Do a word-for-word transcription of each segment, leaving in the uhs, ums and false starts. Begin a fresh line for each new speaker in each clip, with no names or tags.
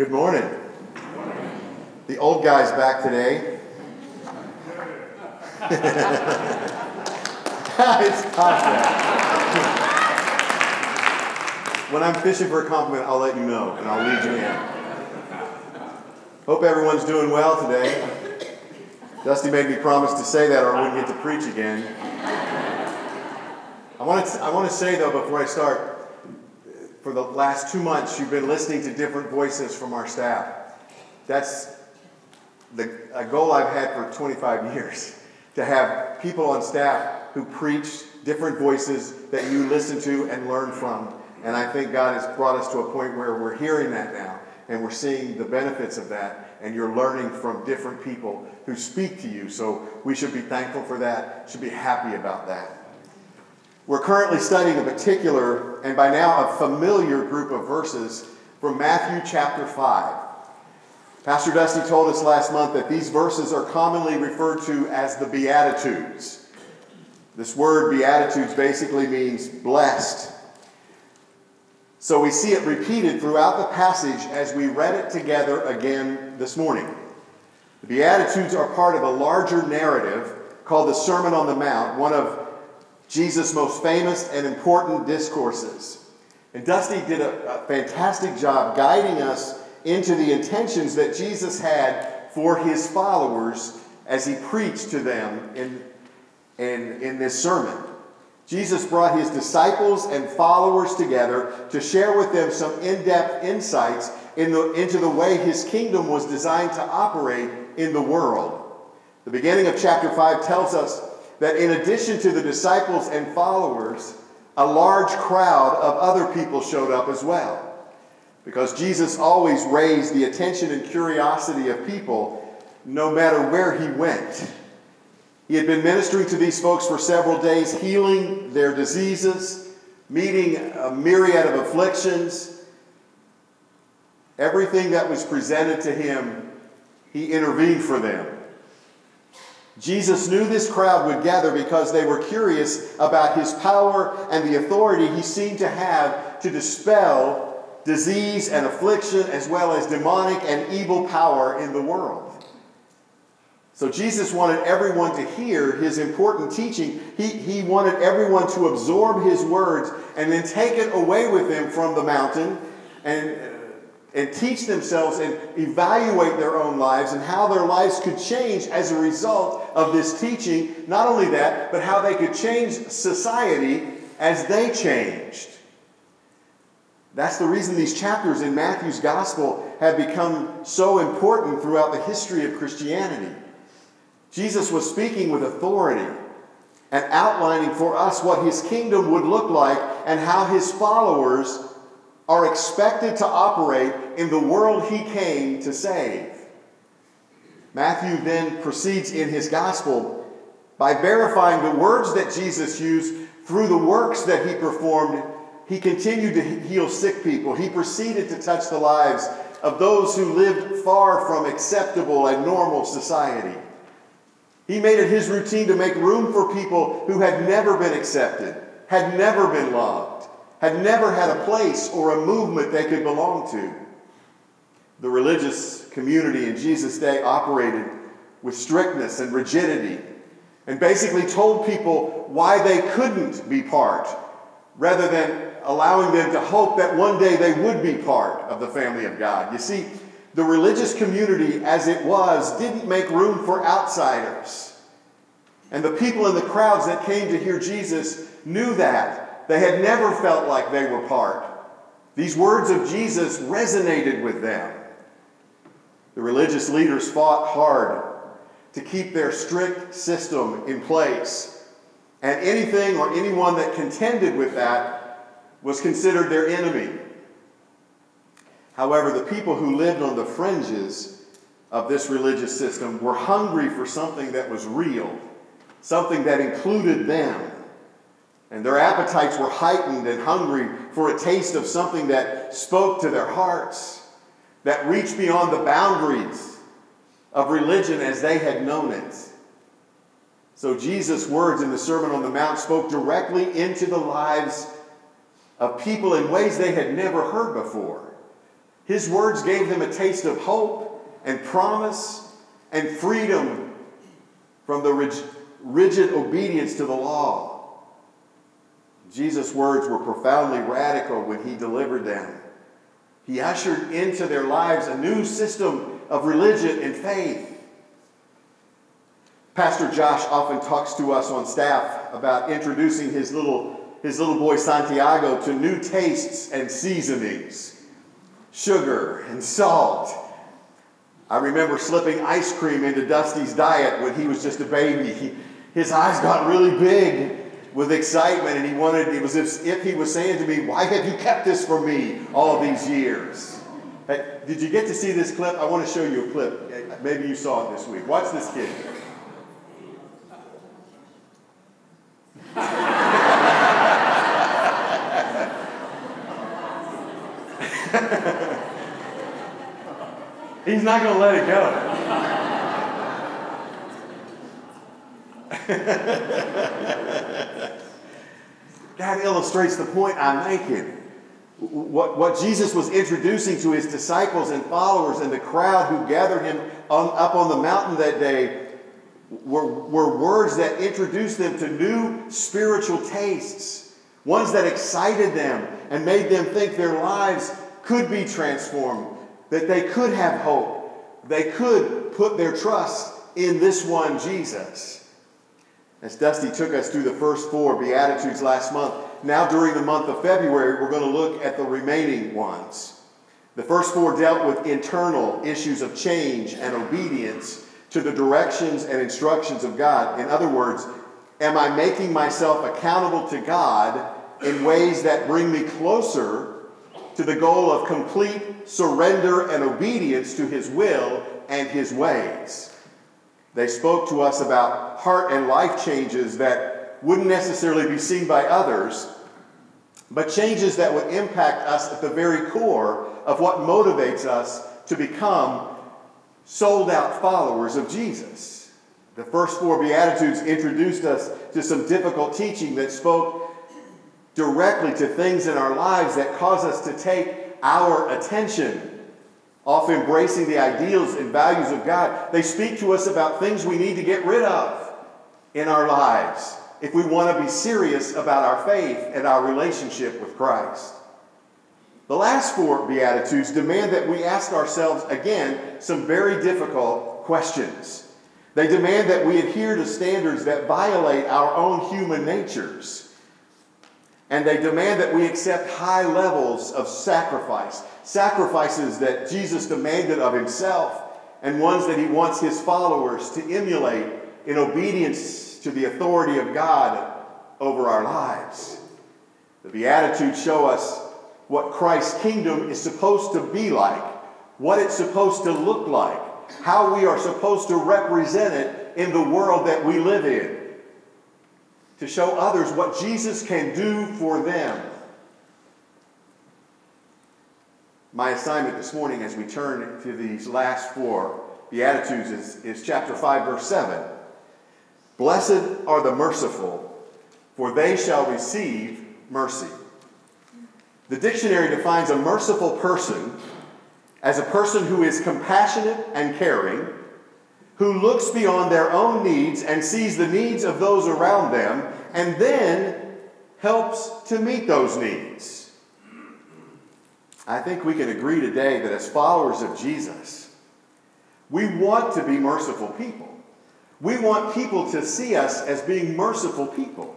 Good morning. The old guy's back today. It's Tasha. When I'm fishing for a compliment, I'll let you know, and I'll lead you in. Hope everyone's doing well today. Dusty made me promise to say that or I wouldn't get to preach again. I want to, I want to say, though, before I start, for the last two months, you've been listening to different voices from our staff. That's the, a goal I've had for twenty-five years, to have people on staff who preach different voices that you listen to and learn from. And I think God has brought us to a point where we're hearing that now, and we're seeing the benefits of that, and you're learning from different people who speak to you. So we should be thankful for that, should be happy about that. We're currently studying a particular, and by now a familiar group of verses from Matthew chapter five. Pastor Dusty told us last month that these verses are commonly referred to as the Beatitudes. This word Beatitudes basically means blessed. So we see it repeated throughout the passage as we read it together again this morning. The Beatitudes are part of a larger narrative called the Sermon on the Mount, one of Jesus' most famous and important discourses. And Dusty did a, a fantastic job guiding us into the intentions that Jesus had for his followers as he preached to them in, in, in this sermon. Jesus brought his disciples and followers together to share with them some in-depth insights in the, into the way his kingdom was designed to operate in the world. The beginning of chapter five tells us that in addition to the disciples and followers, a large crowd of other people showed up as well. Because Jesus always raised the attention and curiosity of people no matter where he went. He had been ministering to these folks for several days, healing their diseases, meeting a myriad of afflictions. Everything that was presented to him, he intervened for them. Jesus knew this crowd would gather because they were curious about his power and the authority he seemed to have to dispel disease and affliction as well as demonic and evil power in the world. So Jesus wanted everyone to hear his important teaching. He, he wanted everyone to absorb his words and then take it away with them from the mountain and and teach themselves and evaluate their own lives and how their lives could change as a result of this teaching. Not only that, but how they could change society as they changed. That's the reason these chapters in Matthew's gospel have become so important throughout the history of Christianity. Jesus was speaking with authority and outlining for us what his kingdom would look like and how his followers are expected to operate in the world he came to save. Matthew then proceeds in his gospel by verifying the words that Jesus used through the works that he performed. He continued to heal sick people. He proceeded to touch the lives of those who lived far from acceptable and normal society. He made it his routine to make room for people who had never been accepted, had never been loved, had never had a place or a movement they could belong to. The religious community in Jesus' day operated with strictness and rigidity and basically told people why they couldn't be part, rather than allowing them to hope that one day they would be part of the family of God. You see, the religious community as it was didn't make room for outsiders. And the people in the crowds that came to hear Jesus knew that. They had never felt like they were part. These words of Jesus resonated with them. The religious leaders fought hard to keep their strict system in place. And anything or anyone that contended with that was considered their enemy. However, the people who lived on the fringes of this religious system were hungry for something that was real, something that included them. And their appetites were heightened and hungry for a taste of something that spoke to their hearts, that reached beyond the boundaries of religion as they had known it. So Jesus' words in the Sermon on the Mount spoke directly into the lives of people in ways they had never heard before. His words gave them a taste of hope and promise and freedom from the rig- rigid obedience to the law. Jesus' words were profoundly radical when he delivered them. He ushered into their lives a new system of religion and faith. Pastor Josh often talks to us on staff about introducing his little, his little boy Santiago to new tastes and seasonings, sugar and salt. I remember slipping ice cream into Dusty's diet when he was just a baby. He, his eyes got really big with excitement, and he wanted, it was as if he was saying to me, "Why have you kept this from me all these years?" Hey, did you get to see this clip? I want to show you a clip. Maybe you saw it this week. Watch this kid. He's not going to let it go. That illustrates the point I'm making. What, what Jesus was introducing to his disciples and followers and the crowd who gathered him on, up on the mountain that day were, were words that introduced them to new spiritual tastes, ones that excited them and made them think their lives could be transformed, that they could have hope, they could put their trust in this one, Jesus. As Dusty took us through the first four Beatitudes last month, now during the month of February, we're going to look at the remaining ones. The first four dealt with internal issues of change and obedience to the directions and instructions of God. In other words, am I making myself accountable to God in ways that bring me closer to the goal of complete surrender and obedience to his will and his ways? They spoke to us about heart and life changes that wouldn't necessarily be seen by others, but changes that would impact us at the very core of what motivates us to become sold-out followers of Jesus. The first four Beatitudes introduced us to some difficult teaching that spoke directly to things in our lives that cause us to take our attention off embracing the ideals and values of God. They speak to us about things we need to get rid of in our lives if we want to be serious about our faith and our relationship with Christ. The last four Beatitudes demand that we ask ourselves, again, some very difficult questions. They demand that we adhere to standards that violate our own human natures. And they demand that we accept high levels of sacrifice, sacrifices that Jesus demanded of himself and ones that he wants his followers to emulate in obedience to the authority of God over our lives. The Beatitudes show us what Christ's kingdom is supposed to be like, what it's supposed to look like, how we are supposed to represent it in the world that we live in, to show others what Jesus can do for them. My assignment this morning as we turn to these last four Beatitudes is, is chapter five, verse seven. Blessed are the merciful, for they shall receive mercy. The dictionary defines a merciful person as a person who is compassionate and caring, who looks beyond their own needs and sees the needs of those around them, and then helps to meet those needs. I think we can agree today that as followers of Jesus, we want to be merciful people. We want people to see us as being merciful people.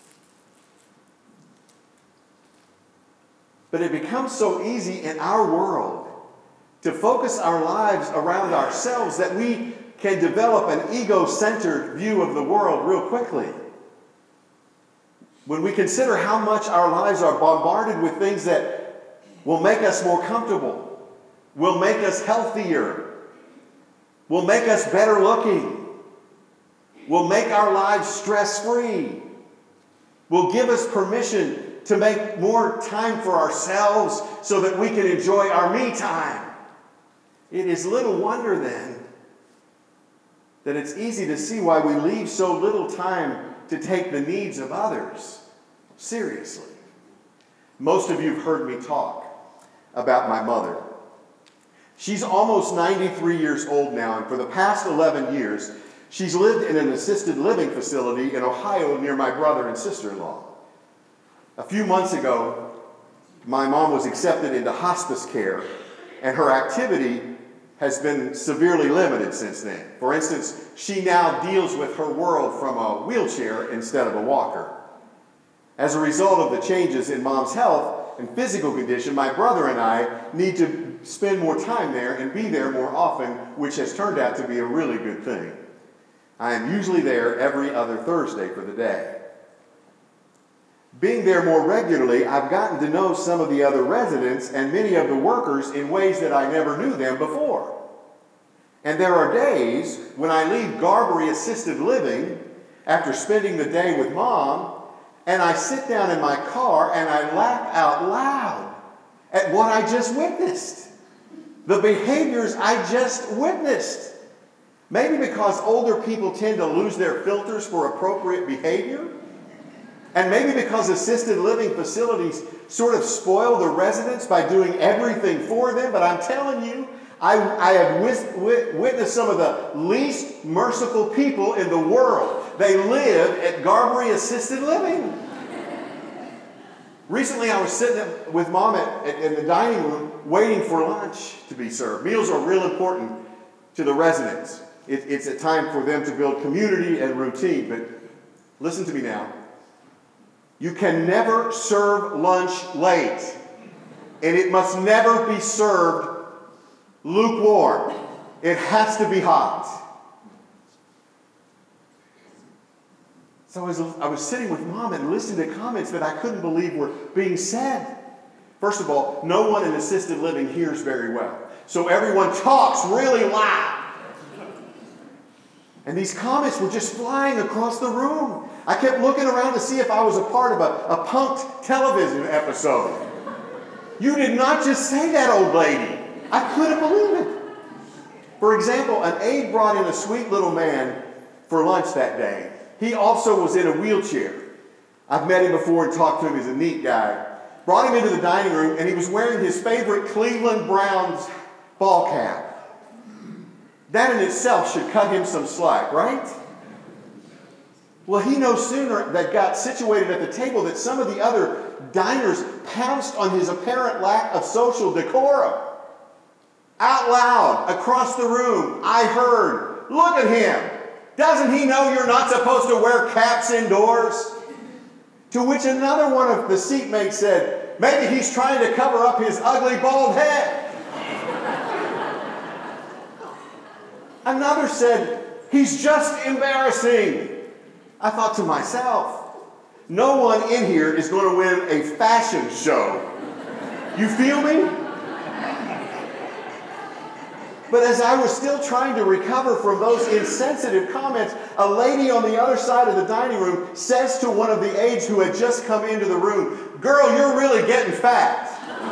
But it becomes so easy in our world to focus our lives around ourselves that we can develop an ego-centered view of the world real quickly. When we consider how much our lives are bombarded with things that will make us more comfortable, will make us healthier, will make us better looking, will make our lives stress-free, will give us permission to make more time for ourselves so that we can enjoy our me time. It is little wonder then that it's easy to see why we leave so little time to take the needs of others seriously. Most of you have heard me talk about my mother. She's almost ninety-three years old now, and for the past eleven years, she's lived in an assisted living facility in Ohio near my brother and sister-in-law. A few months ago, my mom was accepted into hospice care, and her activity has been severely limited since then. For instance, she now deals with her world from a wheelchair instead of a walker. As a result of the changes in mom's health and physical condition, my brother and I need to spend more time there and be there more often, which has turned out to be a really good thing. I am usually there every other Thursday for the day. Being there more regularly, I've gotten to know some of the other residents and many of the workers in ways that I never knew them before. And there are days when I leave Garberey Assisted Living after spending the day with Mom, and I sit down in my car and I laugh out loud at what I just witnessed. The behaviors I just witnessed. Maybe because older people tend to lose their filters for appropriate behavior. And maybe because assisted living facilities sort of spoil the residents by doing everything for them. But I'm telling you, I, I have wis- wit- witnessed some of the least merciful people in the world. They live at Garberey Assisted Living. Recently, I was sitting with Mom at, at, in the dining room waiting for lunch to be served. Meals are real important to the residents. It, it's a time for them to build community and routine. But listen to me now. You can never serve lunch late, and it must never be served lukewarm. It has to be hot. So I was, I was sitting with Mom and listening to comments that I couldn't believe were being said. First of all, no one in assisted living hears very well, so everyone talks really loud. And these comments were just flying across the room. I kept looking around to see if I was a part of a, a punked television episode. You did not just say that, old lady. I couldn't believe it. For example, an aide brought in a sweet little man for lunch that day. He also was in a wheelchair. I've met him before and talked to him. He's a neat guy. Brought him into the dining room, and he was wearing his favorite Cleveland Browns ball cap. That in itself should cut him some slack, right? Well, he no sooner that got situated at the table that some of the other diners pounced on his apparent lack of social decorum. Out loud, across the room, I heard, "Look at him. Doesn't he know you're not supposed to wear caps indoors?" To which another one of the seatmates said, "Maybe he's trying to cover up his ugly bald head." Another said, "He's just embarrassing." I thought to myself, no one in here is going to win a fashion show. You feel me? But as I was still trying to recover from those insensitive comments, a lady on the other side of the dining room says to one of the aides who had just come into the room, "Girl, you're really getting fat."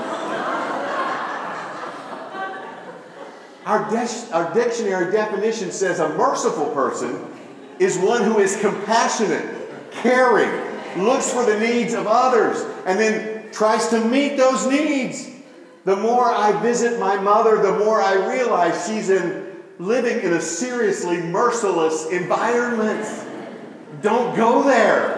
Our, de- our dictionary definition says a merciful person is one who is compassionate, caring, looks for the needs of others, and then tries to meet those needs. The more I visit my mother, the more I realize she's in, living in a seriously merciless environment. Don't go there.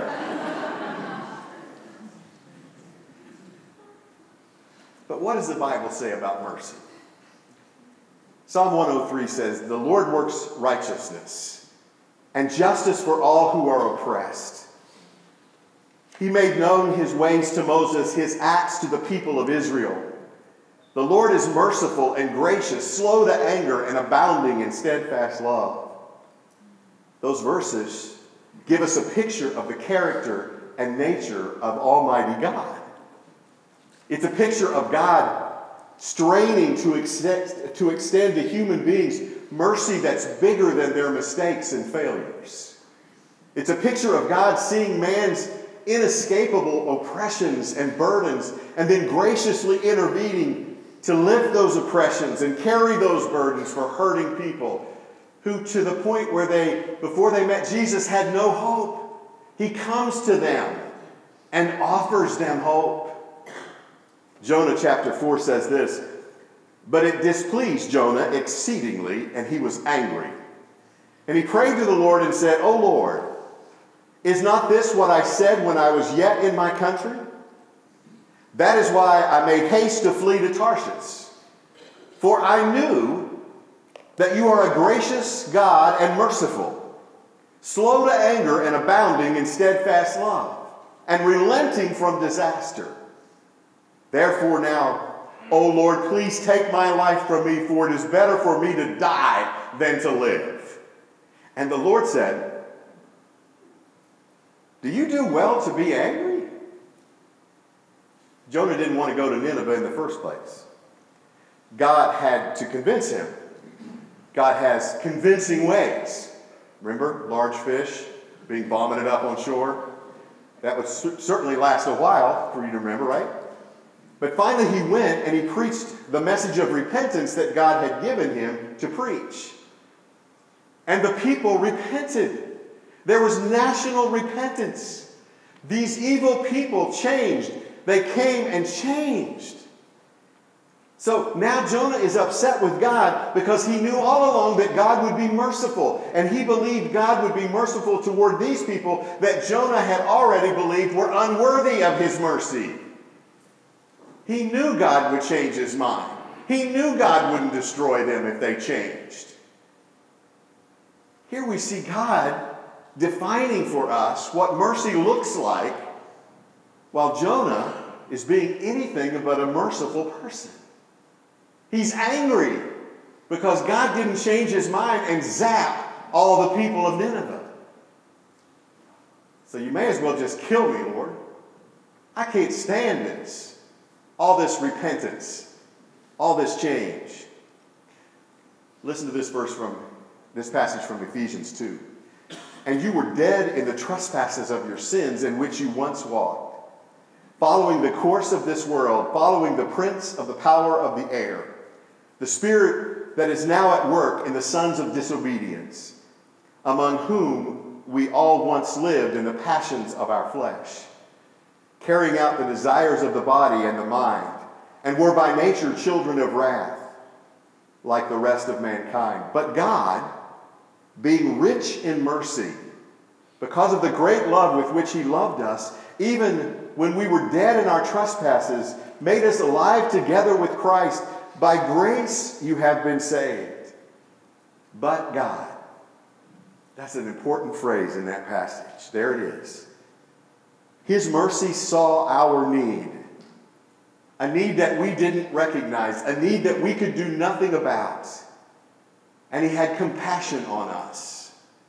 But what does the Bible say about mercy? Psalm one oh three says, "The Lord works righteousness and justice for all who are oppressed. He made known his ways to Moses, his acts to the people of Israel. The Lord is merciful and gracious, slow to anger, and abounding in steadfast love." Those verses give us a picture of the character and nature of Almighty God. It's a picture of God straining to extend, to extend to human beings mercy that's bigger than their mistakes and failures. It's a picture of God seeing man's inescapable oppressions and burdens and then graciously intervening to lift those oppressions and carry those burdens for hurting people who, to the point where they, before they met Jesus, had no hope. He comes to them and offers them hope. Jonah chapter four says this, But it displeased Jonah exceedingly, and he was angry. And he prayed to the Lord and said, O Lord, is not this what I said when I was yet in my country? That is why I made haste to flee to Tarshish. For I knew that you are a gracious God and merciful, slow to anger and abounding in steadfast love, and relenting from disaster. Therefore now, O Lord, please take my life from me, for it is better for me to die than to live. And the Lord said, do you do well to be angry? Jonah didn't want to go to Nineveh in the first place. God had to convince him. God has convincing ways. Remember, large fish being vomited up on shore? That would certainly last a while for you to remember, right? But finally he went and he preached the message of repentance that God had given him to preach. And the people repented. There was national repentance. These evil people changed. They came and changed. So now Jonah is upset with God because he knew all along that God would be merciful. And he believed God would be merciful toward these people that Jonah had already believed were unworthy of his mercy. He knew God would change his mind. He knew God wouldn't destroy them if they changed. Here we see God defining for us what mercy looks like, while Jonah is being anything but a merciful person. He's angry because God didn't change his mind and zap all the people of Nineveh. So you may as well just kill me, Lord. I can't stand this. All this repentance, all this change. Listen to this verse from this passage from Ephesians two. And you were dead in the trespasses of your sins in which you once walked, following the course of this world, following the prince of the power of the air, the spirit that is now at work in the sons of disobedience, among whom we all once lived in the passions of our flesh, carrying out the desires of the body and the mind, and were by nature children of wrath, like the rest of mankind. But God, being rich in mercy, because of the great love with which he loved us, even when we were dead in our trespasses, made us alive together with Christ. By grace you have been saved. But God. That's an important phrase in that passage. There it is. His mercy saw our need, a need that we didn't recognize, a need that we could do nothing about. And he had compassion on us.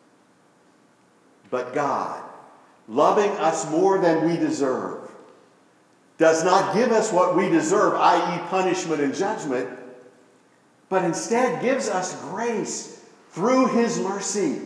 But God, loving us more than we deserve, does not give us what we deserve, that is punishment and judgment, but instead gives us grace through his mercy.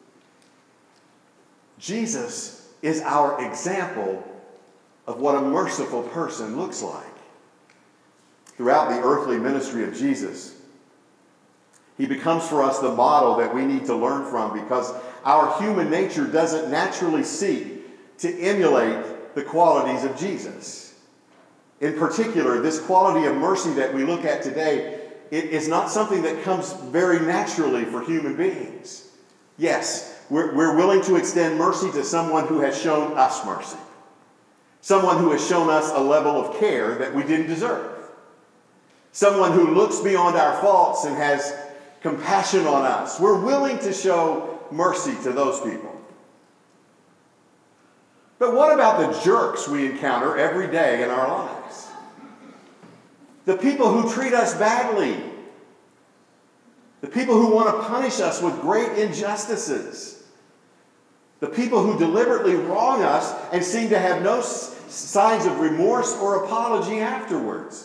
Jesus is our example of what a merciful person looks like. Throughout the earthly ministry of Jesus, he becomes for us the model that we need to learn from, because our human nature doesn't naturally seek to emulate the qualities of Jesus. In particular, this quality of mercy that we look at today, it is not something that comes very naturally for human beings. Yes, we're, we're willing to extend mercy to someone who has shown us mercy. Someone who has shown us a level of care that we didn't deserve. Someone who looks beyond our faults and has compassion on us. We're willing to show mercy to those people. But what about the jerks we encounter every day in our lives? The people who treat us badly. The people who want to punish us with great injustices. The people who deliberately wrong us and seem to have no s- signs of remorse or apology afterwards.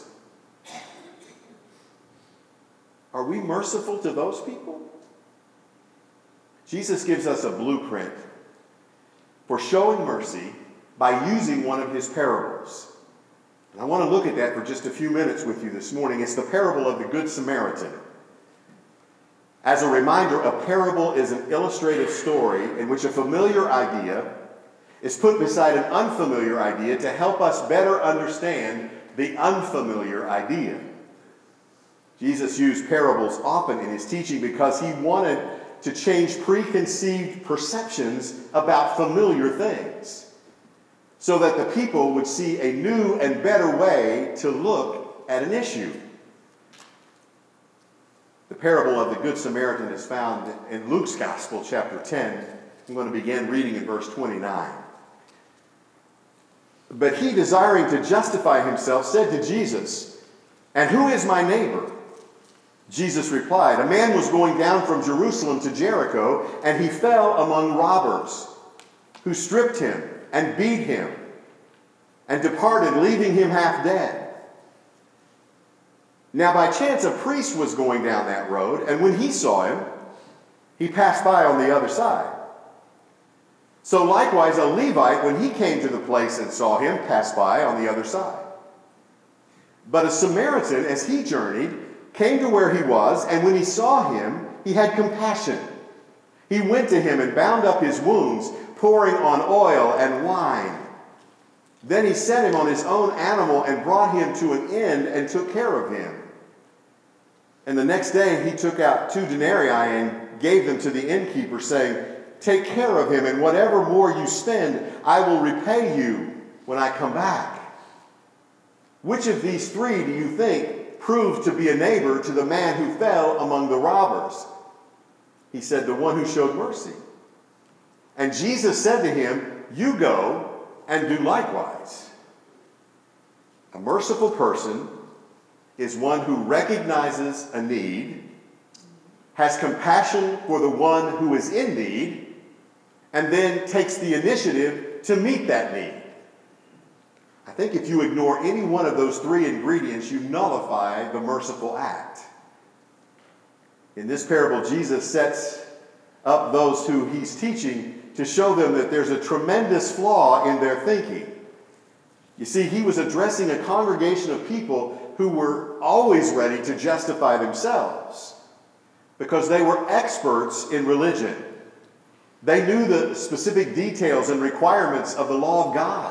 Are we merciful to those people? Jesus gives us a blueprint for showing mercy by using one of his parables. And I want to look at that for just a few minutes with you this morning. It's the parable of the Good Samaritan. As a reminder, a parable is an illustrative story in which a familiar idea is put beside an unfamiliar idea to help us better understand the unfamiliar idea. Jesus used parables often in his teaching because he wanted to change preconceived perceptions about familiar things, so that the people would see a new and better way to look at an issue. The parable of the Good Samaritan is found in Luke's Gospel, chapter ten. I'm going to begin reading in verse twenty-nine. But he, desiring to justify himself, said to Jesus, "And who is my neighbor?" Jesus replied, "A man was going down from Jerusalem to Jericho, and he fell among robbers, who stripped him and beat him, and departed, leaving him half dead. Now by chance a priest was going down that road, and when he saw him, he passed by on the other side. So likewise a Levite, when he came to the place and saw him, passed by on the other side. But a Samaritan, as he journeyed, came to where he was, and when he saw him, he had compassion. He went to him and bound up his wounds, pouring on oil and wine. Then he set him on his own animal and brought him to an inn and took care of him. And the next day he took out two denarii and gave them to the innkeeper, saying, 'Take care of him, and whatever more you spend, I will repay you when I come back.' Which of these three do you think proved to be a neighbor to the man who fell among the robbers?" He said, "The one who showed mercy." And Jesus said to him, "You go and do likewise." A merciful person is one who recognizes a need, has compassion for the one who is in need, and then takes the initiative to meet that need. I think if you ignore any one of those three ingredients, you nullify the merciful act. In this parable, Jesus sets up those who he's teaching to show them that there's a tremendous flaw in their thinking. You see, he was addressing a congregation of people who were always ready to justify themselves because they were experts in religion. They knew the specific details and requirements of the law of God.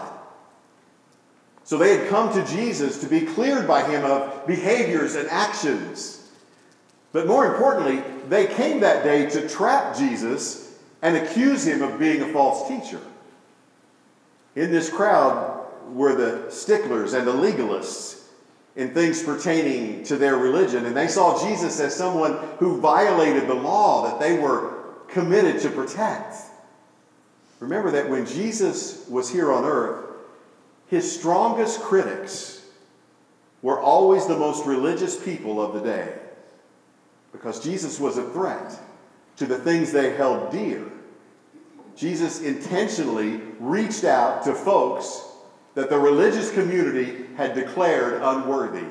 So they had come to Jesus to be cleared by him of behaviors and actions. But more importantly, they came that day to trap Jesus and accuse him of being a false teacher. In this crowd were the sticklers and the legalists in things pertaining to their religion, and they saw Jesus as someone who violated the law that they were committed to protect. Remember that when Jesus was here on earth, his strongest critics were always the most religious people of the day, because Jesus was a threat to the things they held dear. Jesus intentionally reached out to folks that the religious community had declared unworthy.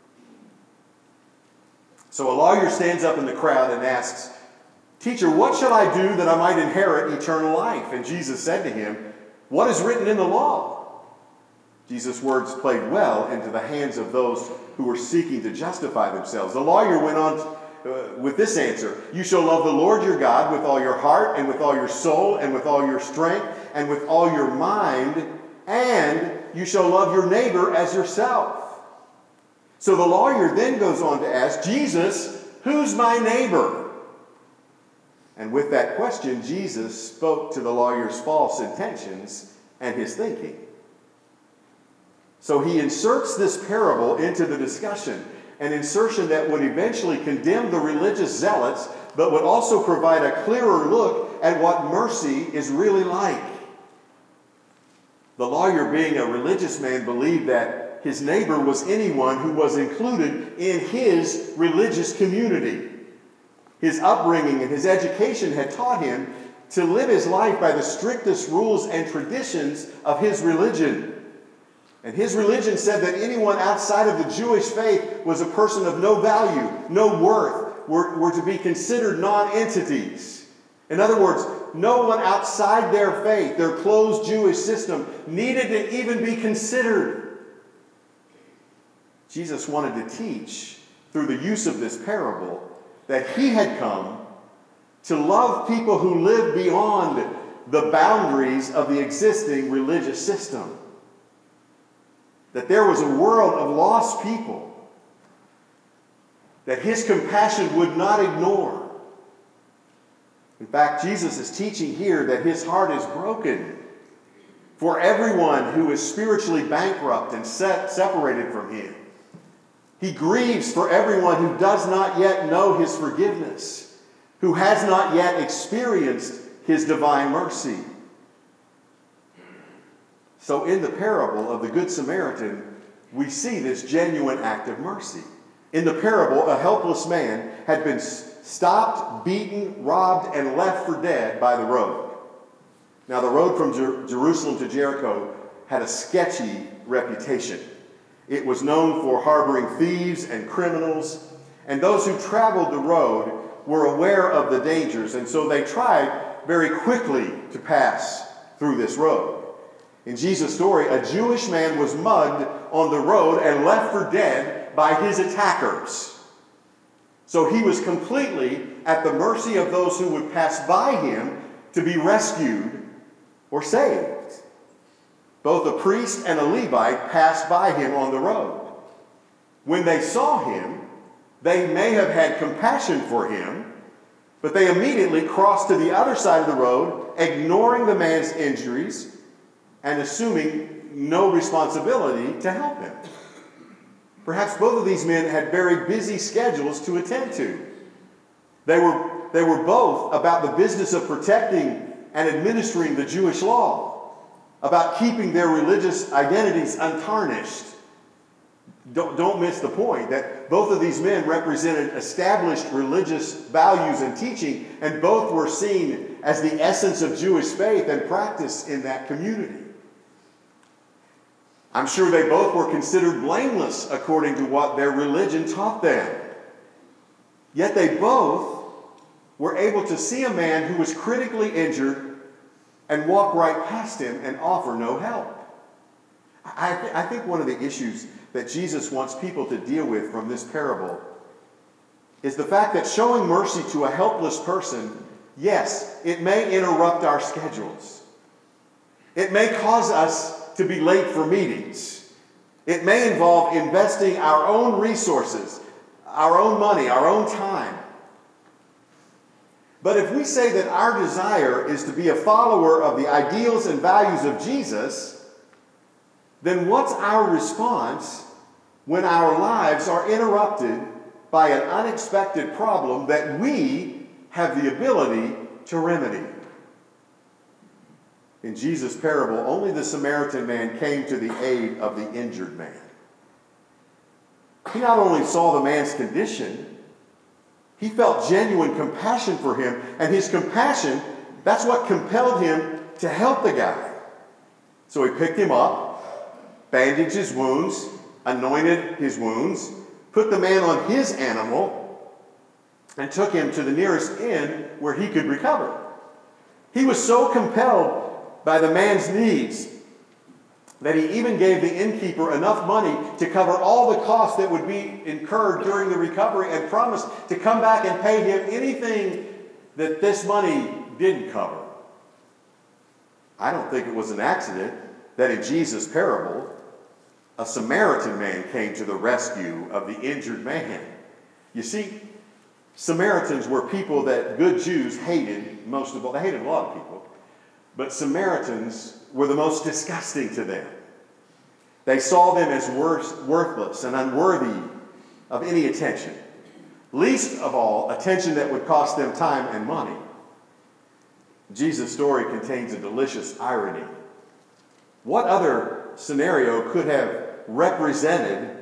So a lawyer stands up in the crowd and asks, "Teacher, what shall I do that I might inherit eternal life?" And Jesus said to him, "What is written in the law?" Jesus' words played well into the hands of those who were seeking to justify themselves. The lawyer went on uh, with this answer: "You shall love the Lord your God with all your heart and with all your soul and with all your strength and with all your mind, and you shall love your neighbor as yourself." So the lawyer then goes on to ask, "Jesus, who's my neighbor?" And with that question, Jesus spoke to the lawyer's false intentions and his thinking. So he inserts this parable into the discussion, an insertion that would eventually condemn the religious zealots, but would also provide a clearer look at what mercy is really like. The lawyer, being a religious man, believed that his neighbor was anyone who was included in his religious community. His upbringing and his education had taught him to live his life by the strictest rules and traditions of his religion. And his religion said that anyone outside of the Jewish faith was a person of no value, no worth, were, were to be considered non-entities. In other words, no one outside their faith, their closed Jewish system, needed to even be considered. Jesus wanted to teach, through the use of this parable, that he had come to love people who live beyond the boundaries of the existing religious system. That there was a world of lost people that his compassion would not ignore. In fact, Jesus is teaching here that his heart is broken for everyone who is spiritually bankrupt and set, separated from him. He grieves for everyone who does not yet know his forgiveness, who has not yet experienced his divine mercy. So in the parable of the Good Samaritan, we see this genuine act of mercy. In the parable, a helpless man had been stopped, beaten, robbed, and left for dead by the road. Now, the road from Jer- Jerusalem to Jericho had a sketchy reputation. It was known for harboring thieves and criminals, and those who traveled the road were aware of the dangers, and so they tried very quickly to pass through this road. In Jesus' story, a Jewish man was mugged on the road and left for dead by his attackers. So he was completely at the mercy of those who would pass by him to be rescued or saved. Both a priest and a Levite passed by him on the road. When they saw him, they may have had compassion for him, but they immediately crossed to the other side of the road, ignoring the man's injuries and assuming no responsibility to help him. Perhaps both of these men had very busy schedules to attend to. They were, they were both about the business of protecting and administering the Jewish law, about keeping their religious identities untarnished. Don't, don't miss the point that both of these men represented established religious values and teaching, and both were seen as the essence of Jewish faith and practice in that community. I'm sure they both were considered blameless according to what their religion taught them. Yet they both were able to see a man who was critically injured and walk right past him and offer no help. I, th- I think one of the issues that Jesus wants people to deal with from this parable is the fact that showing mercy to a helpless person, yes, it may interrupt our schedules. It may cause us to be late for meetings. It may involve investing our own resources, our own money, our own time. But if we say that our desire is to be a follower of the ideals and values of Jesus, then what's our response when our lives are interrupted by an unexpected problem that we have the ability to remedy? In Jesus' parable, only the Samaritan man came to the aid of the injured man. He not only saw the man's condition, he felt genuine compassion for him, and his compassion, that's what compelled him to help the guy. So he picked him up, bandaged his wounds, anointed his wounds, put the man on his animal, and took him to the nearest inn where he could recover. He was so compelled by the man's needs that he even gave the innkeeper enough money to cover all the costs that would be incurred during the recovery, and promised to come back and pay him anything that this money didn't cover. I don't think it was an accident that in Jesus' parable, a Samaritan man came to the rescue of the injured man. You see, Samaritans were people that good Jews hated most of all. They hated a lot of people. But Samaritans were the most disgusting to them. They saw them as worth, worthless and unworthy of any attention. Least of all, attention that would cost them time and money. Jesus' story contains a delicious irony. What other scenario could have represented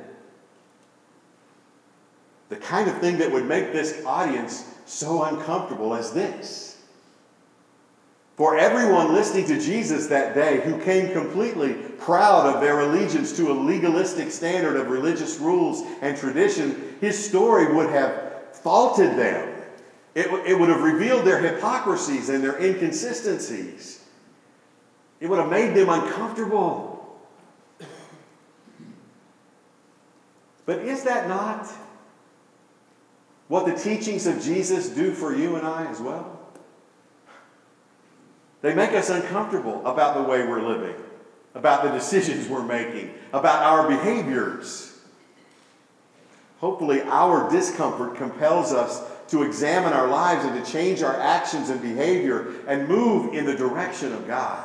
the kind of thing that would make this audience so uncomfortable as this? For everyone listening to Jesus that day, who came completely proud of their allegiance to a legalistic standard of religious rules and tradition, his story would have faulted them. It, w- it would have revealed their hypocrisies and their inconsistencies. It would have made them uncomfortable. But is that not what the teachings of Jesus do for you and I as well? They make us uncomfortable about the way we're living, about the decisions we're making, about our behaviors. Hopefully, our discomfort compels us to examine our lives and to change our actions and behavior and move in the direction of God.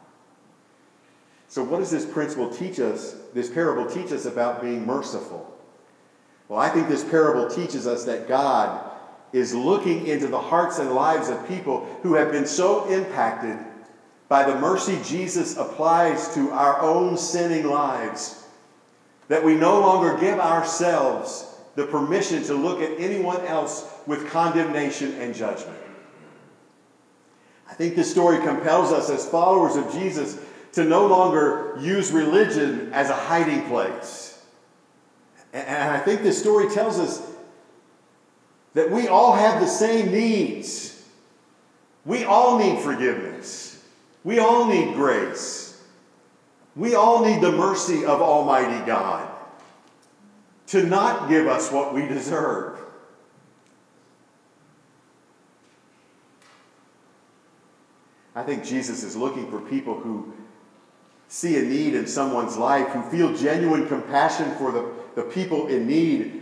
So what does this principle teach us, this parable teach us about being merciful? Well, I think this parable teaches us that God is looking into the hearts and lives of people who have been so impacted by the mercy Jesus applies to our own sinning lives that we no longer give ourselves the permission to look at anyone else with condemnation and judgment. I think this story compels us as followers of Jesus to no longer use religion as a hiding place. And I think this story tells us that we all have the same needs. We all need forgiveness. We all need grace. We all need the mercy of Almighty God to not give us what we deserve. I think Jesus is looking for people who see a need in someone's life, who feel genuine compassion for the, the people in need.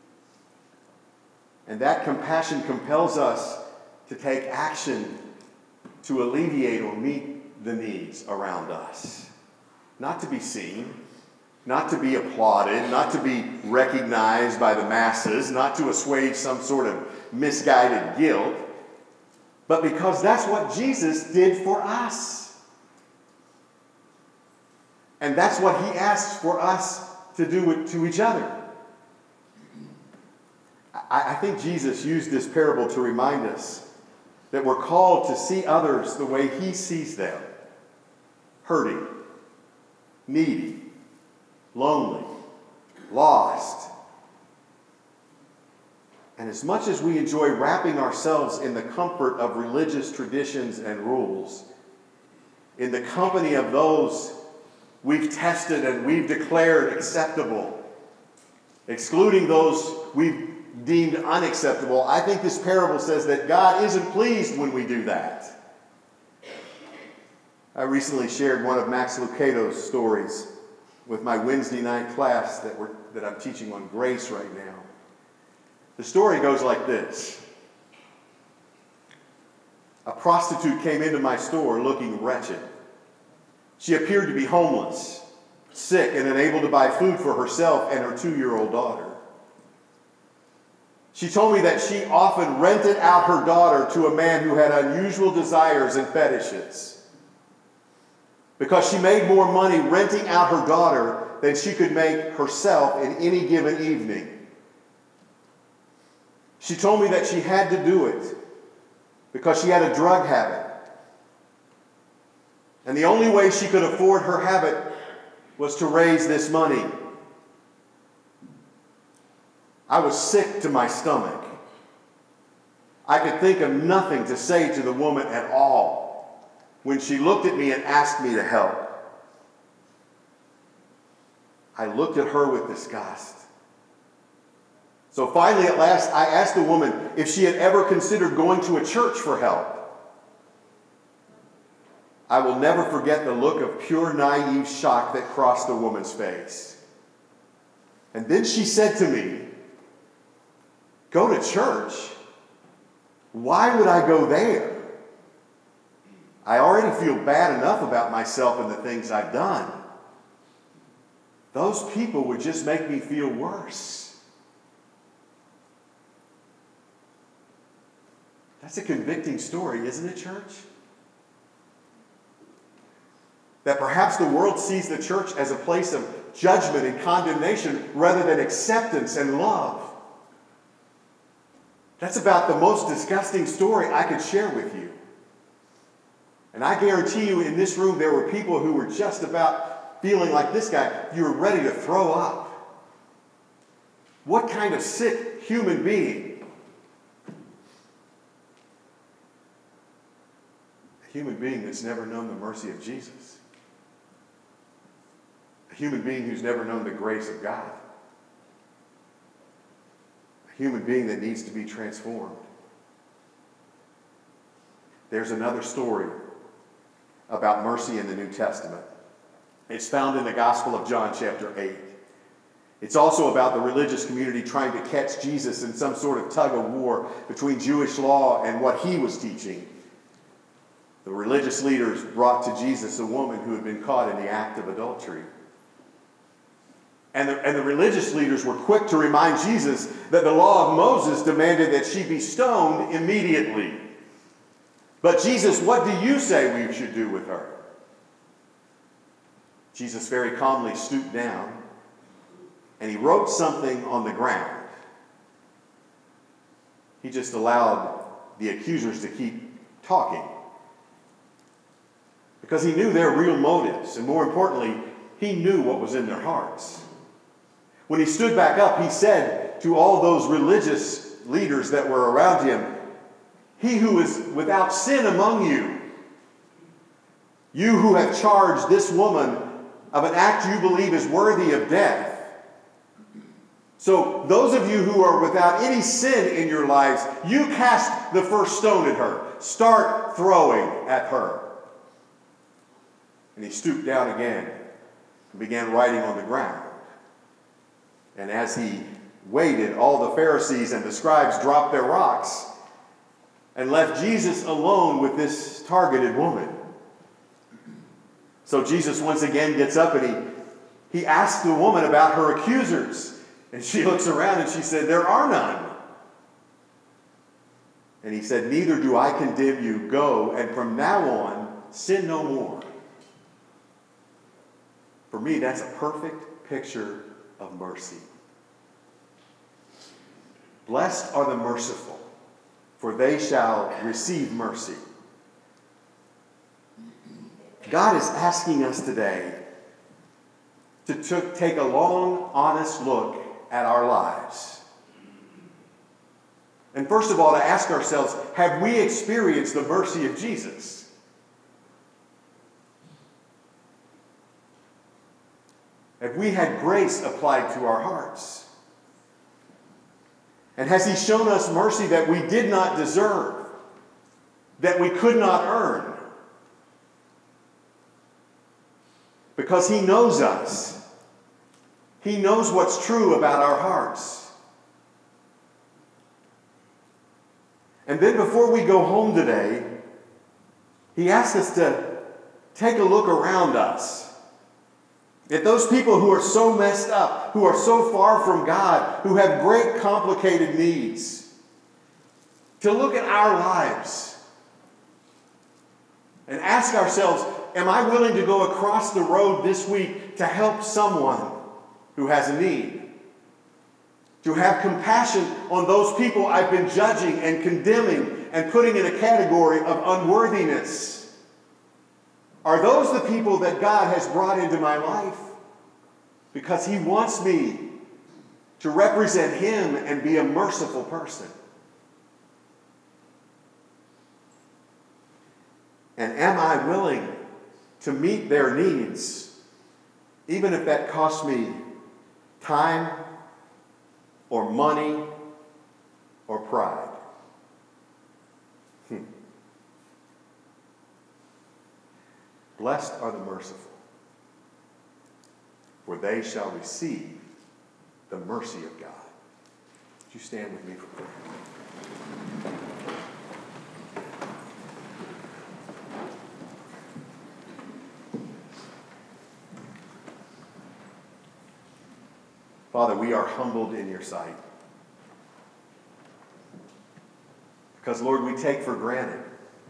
And that compassion compels us to take action to alleviate or meet the needs around us. Not to be seen, not to be applauded, not to be recognized by the masses, not to assuage some sort of misguided guilt, but because that's what Jesus did for us. And that's what he asks for us to do to each other. I, I think Jesus used this parable to remind us that we're called to see others the way he sees them. Hurting, needy, lonely, lost. And as much as we enjoy wrapping ourselves in the comfort of religious traditions and rules, in the company of those we've tested and we've declared acceptable, excluding those we've deemed unacceptable, I think this parable says that God isn't pleased when we do that. I recently shared one of Max Lucado's stories with my Wednesday night class that, we're, that I'm teaching on grace right now. The story goes like this. A prostitute came into my store looking wretched. She appeared to be homeless, sick, and unable to buy food for herself and her two-year-old daughter. She told me that she often rented out her daughter to a man who had unusual desires and fetishes, because she made more money renting out her daughter than she could make herself in any given evening. She told me that she had to do it because she had a drug habit. And the only way she could afford her habit was to raise this money. I was sick to my stomach. I could think of nothing to say to the woman at all when she looked at me and asked me to help. I looked at her with disgust. So finally, at last, I asked the woman if she had ever considered going to a church for help. I will never forget the look of pure, naive shock that crossed the woman's face. And then she said to me, "Go to church? Why would I go there? I already feel bad enough about myself and the things I've done. Those people would just make me feel worse." That's a convicting story, isn't it, church? That perhaps the world sees the church as a place of judgment and condemnation rather than acceptance and love. That's about the most disgusting story I could share with you. And I guarantee you in this room there were people who were just about feeling like this guy. You were ready to throw up. What kind of sick human being? A human being that's never known the mercy of Jesus. A human being who's never known the grace of God. A human being that needs to be transformed. There's another story about mercy in the New Testament. It's found in the Gospel of John chapter eight. It's also about the religious community trying to catch Jesus in some sort of tug of war between Jewish law and what he was teaching. The religious leaders brought to Jesus a woman who had been caught in the act of adultery. And the, and the religious leaders were quick to remind Jesus that the law of Moses demanded that she be stoned immediately. But Jesus, what do you say we should do with her? Jesus very calmly stooped down and he wrote something on the ground. He just allowed the accusers to keep talking because he knew their real motives, and more importantly, he knew what was in their hearts. When he stood back up, he said to all those religious leaders that were around him, "He who is without sin among you, you who have charged this woman of an act you believe is worthy of death. So those of you who are without any sin in your lives, you cast the first stone at her. Start throwing at her." And he stooped down again and began writing on the ground. And as he waited, all the Pharisees and the scribes dropped their rocks and left Jesus alone with this targeted woman. So Jesus once again gets up and he, he asks the woman about her accusers. And she looks around and she said, "There are none." And he said, "Neither do I condemn you. Go, and from now on, sin no more." For me, that's a perfect picture of mercy. Blessed are the merciful, for they shall receive mercy. God is asking us today to t- take a long, honest look at our lives. And first of all, to ask ourselves, have we experienced the mercy of Jesus? Have we had grace applied to our hearts? And has he shown us mercy that we did not deserve, that we could not earn? Because he knows us. He knows what's true about our hearts. And then before we go home today, he asks us to take a look around us. At those people who are so messed up, who are so far from God, who have great complicated needs. To look at our lives and ask ourselves, am I willing to go across the road this week to help someone who has a need? To have compassion on those people I've been judging and condemning and putting in a category of unworthiness? Are those the people that God has brought into my life? Because he wants me to represent him and be a merciful person. And am I willing to meet their needs, even if that costs me time or money or pride? Hmm. Blessed are the merciful, for they shall receive the mercy of God. Would you stand with me for prayer? Father, we are humbled in your sight. Because, Lord, we take for granted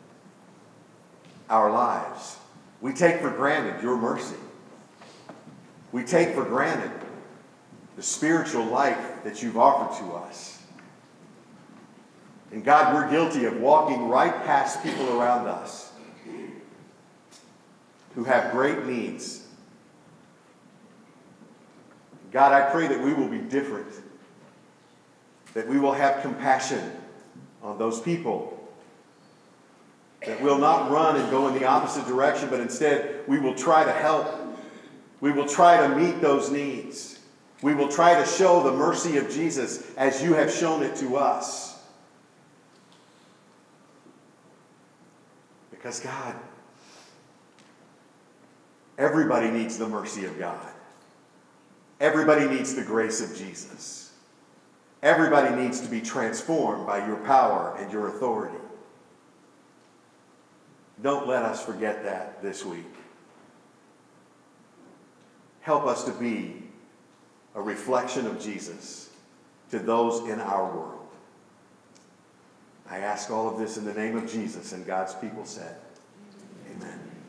our lives. We take for granted your mercy. We take for granted the spiritual life that you've offered to us. And God, we're guilty of walking right past people around us who have great needs. God, I pray that we will be different, that we will have compassion on those people, that we'll not run and go in the opposite direction, but instead we will try to help. We will try to meet those needs. We will try to show the mercy of Jesus as you have shown it to us. Because God, everybody needs the mercy of God. Everybody needs the grace of Jesus. Everybody needs to be transformed by your power and your authority. Don't let us forget that this week. Help us to be a reflection of Jesus to those in our world. I ask all of this in the name of Jesus, and God's people said, amen.